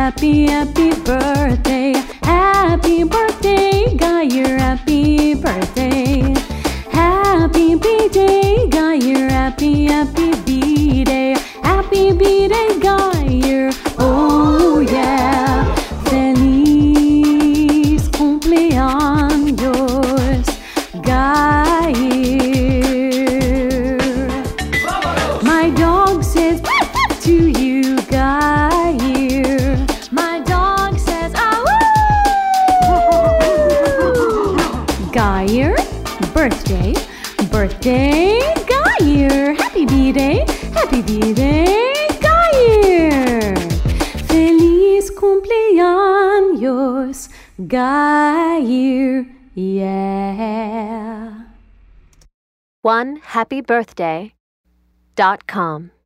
happy, happy birthday. Happy birthday, Gaia, happy birthday. Happy B-Day, Gaia, happy, happy B-Day. Happy B-Day, Gaia, oh yeah. Feliz cumpleaños, Gaia. My dog says to you, Gaia. My dog says, ah, woo! Gaia, birthday, birthday, Gaia. Happy B-Day, happy B-Day, Gaia. Feliz cumpleaños, Gaia, yeah. OneHappyBirthday.com